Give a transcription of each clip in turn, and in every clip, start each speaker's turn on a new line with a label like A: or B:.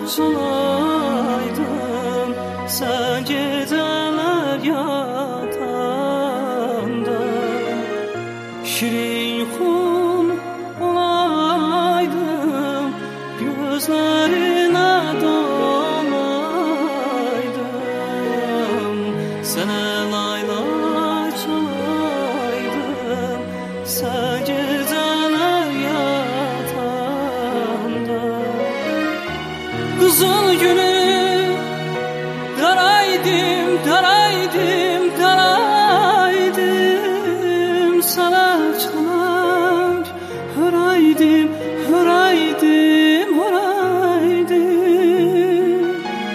A: çalaydım sen geceler yatanda. Şirin yuxun olaydım gözlerine dalaydım. Sana lay lay çalaydım sen geceler yatanda. Kızıl gülüm daraydım, daraydım, daraydım. Sana çalar höraydım, höraydım, höraydım.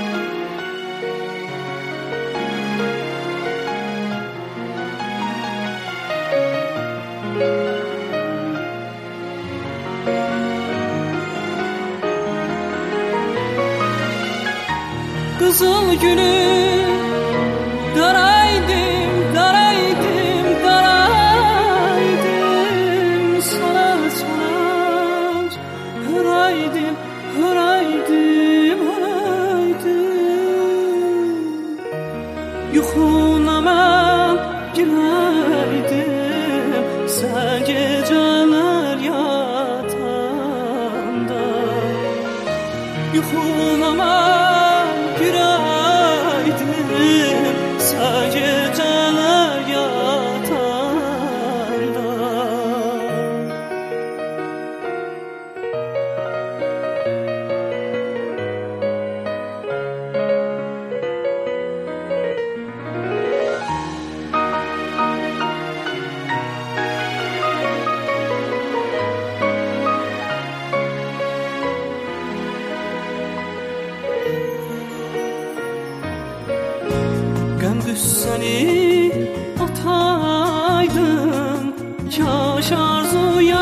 A: Kızıl gülüm daraydım, daraydım, daraydım. Sana çalar höraydım, höraydım, höraydım. Yuxuna mən girəydim sen geceler yatanda. Yuxuna mən girəydim sen geceler yatanda. Gəm qüssəni ataydım, kaş arzuya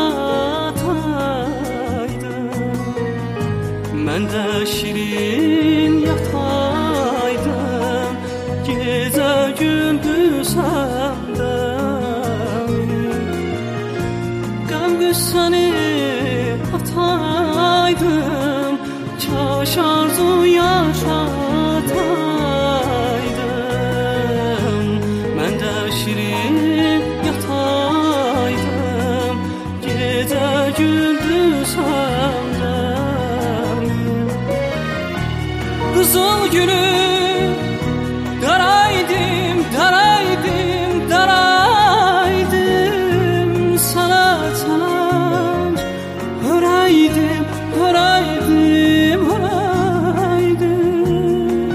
A: çataydım. Mən də şirin yataydım, gecə gündüz səmdəm. Gəm qüssəni ataydım, kaş arzuya çataydım. Mən də şirin yataydım, gecə gündüz səmdəm. Qızıl gülüm daraydım, daraydım, daraydım. Sana çalar höraydım, höraydım, höraydım.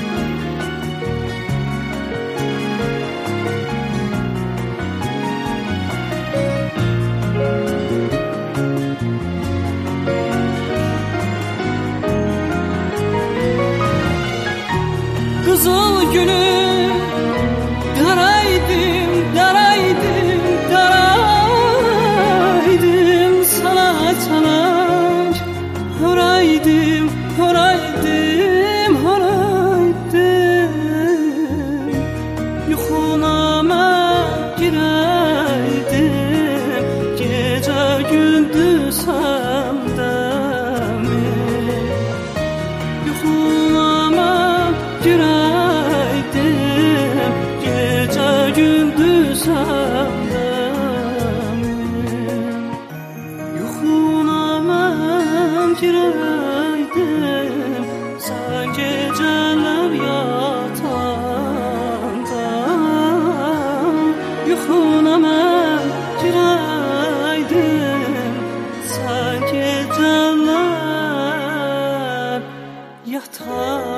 A: Kızıl gülüm daraydım, daraydım, daraydım. Sana çalar höraydım, höraydım, höraydım. Yuxuna mən girəydim gecə gündüz səmdəmi. Yuxuna mən girəydim gecə gündüz səmdəmi. Yuxuna mən girəydim sən gecələr yatanda. Yuxuna mən girəydim sən gecələr yatanda.